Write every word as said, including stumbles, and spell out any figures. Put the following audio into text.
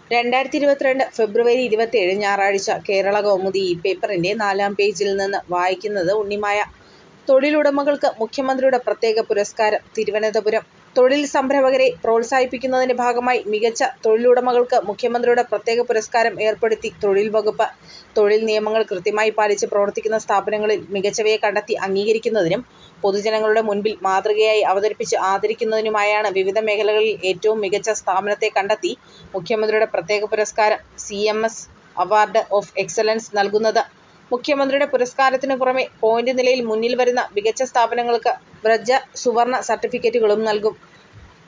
രണ്ടായിരത്തി ഇരുപത്തിരണ്ട് ഫെബ്രുവരി ഇരുപത്തിയേഴ് ഞായറാഴ്ച കേരള കൗമുദി ഈ പേപ്പറിന്റെ നാലാം പേജിൽ നിന്ന് വായിക്കുന്നത് ഉണ്ണിമായ. തൊഴിലുടമകൾക്ക് മുഖ്യമന്ത്രിയുടെ പ്രത്യേക പുരസ്കാരം. തിരുവനന്തപുരം. തൊഴിൽ സംരംഭകരെ പ്രോത്സാഹിപ്പിക്കുന്നതിന്റെ ഭാഗമായി മികച്ച തൊഴിലുടമകൾക്ക് മുഖ്യമന്ത്രിയുടെ പ്രത്യേക പുരസ്കാരം ഏർപ്പെടുത്തി തൊഴിൽ വകുപ്പ്. തൊഴിൽ നിയമങ്ങൾ കൃത്യമായി പാലിച്ച് പ്രവർത്തിക്കുന്ന സ്ഥാപനങ്ങളിൽ മികച്ചവയെ കണ്ടെത്തി അംഗീകരിക്കുന്നതിനും പൊതുജനങ്ങളുടെ മുൻപിൽ മാതൃകയായി അവതരിപ്പിച്ച് ആദരിക്കുന്നതിനുമായാണ് വിവിധ മേഖലകളിൽ ഏറ്റവും മികച്ച സ്ഥാപനത്തെ കണ്ടെത്തി മുഖ്യമന്ത്രിയുടെ പ്രത്യേക പുരസ്കാരം C M S award of excellence നൽകുന്നത്. മുഖ്യമന്ത്രിയുടെ പുരസ്കാരത്തിനു പുറമെ പോയിന്റ് നിലയിൽ മുന്നിൽ വരുന്ന മികച്ച സ്ഥാപനങ്ങൾക്ക് ബ്രജ സുവർണ സർട്ടിഫിക്കറ്റുകളും നൽകും.